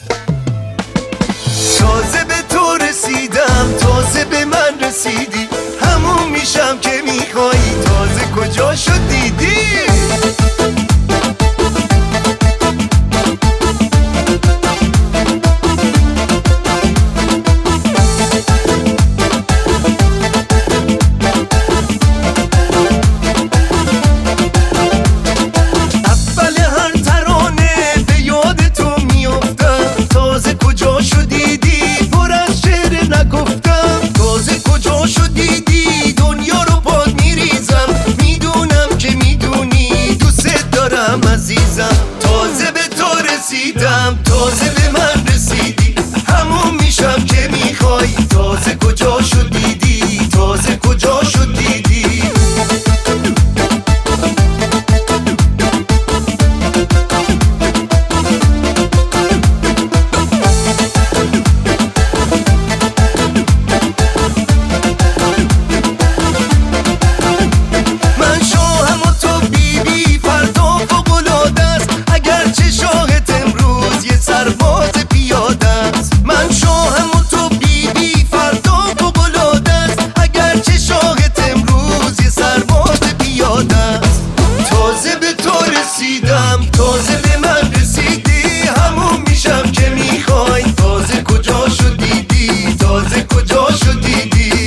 تازه به تو رسیدم، تازه به من رسیدی، همون میشم که میخوایی، تازه کجا شد دیدی؟ عزیزم تازه به تو رسیدم، تازه به من رسیدی، همون میشم که میخوای، تازه کجا شد دیدی، تازه کجا شد دیدی. تازه به من رسیدی، همون میشم که میخوای، تازه کجا شد دیدی، تازه کجا شد دیدی.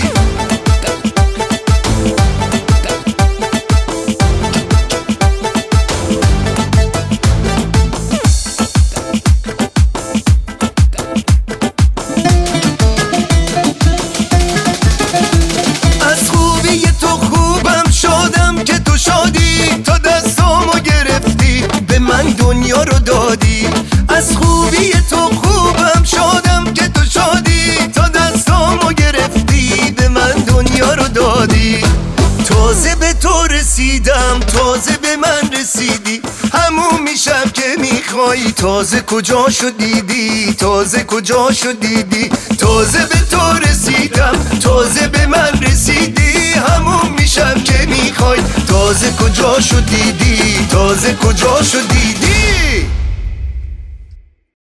از خوبی تو خوبم شدم که تو شادی، تا دستامو گرفتی به من دنیا رو دادی. از خوبی تو خوبم شدم که تو شادی، تا دستامو گرفتی به من دنیا رو دادی. تازه به تو رسیدم، تازه به من رسیدی، همون میشم که میخوایی، تازه کجا شد دیدی، تازه کجا شد دیدی. تازه به تو رسیدم، تازه به من رسیدی، همون میشم که میخوای، تازه کجا شد دیدی، تازه کجا شد دیدی.